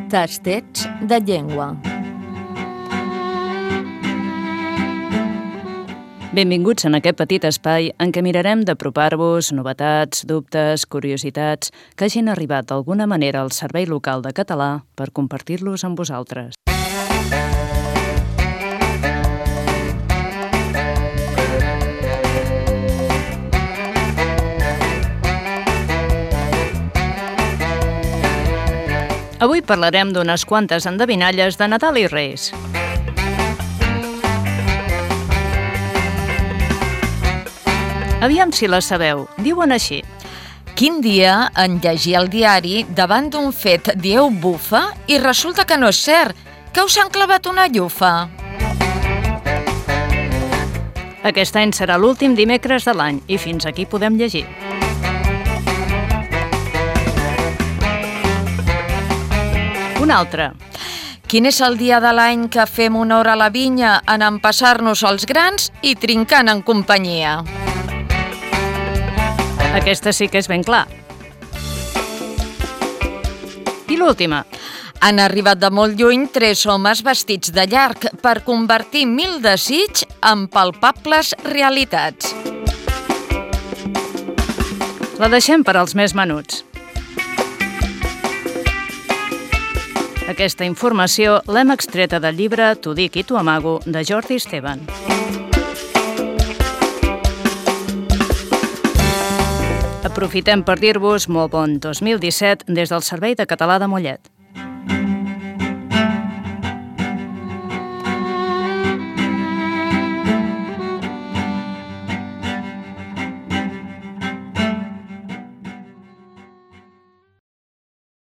Tastets de llengua. Benvinguts en aquest petit espai en què mirarem d'apropar-vos novetats, dubtes, curiositats que hagin arribat d'alguna manera al Servei Local de Català per compartir-los amb vosaltres. Avui parlarem d'unes quantes endevinalles de Nadal i Reis. Aviam si les sabeu. Diuen així. Quin dia en llegir el diari davant d'un fet dieu bufa i resulta que no és cert, que us han clavat una llufa. Aquest any serà l'últim dimecres de l'any i fins aquí podem llegir. Un altre. Quin és el dia de l'any que fem honor a la vinya en empassar-nos els grans i trincant en companyia? Aquesta sí que és ben clar. I l'última. Han arribat de molt lluny 3 homes vestits de llarg per convertir 1000 desigs en palpables realitats. La deixem per als més menuts. Aquesta informació l'hem extreta del llibre T'ho dic i t'ho amago, de Jordi Esteban. Aprofitem per dir-vos molt bon 2017 des del Servei de Català de Mollet.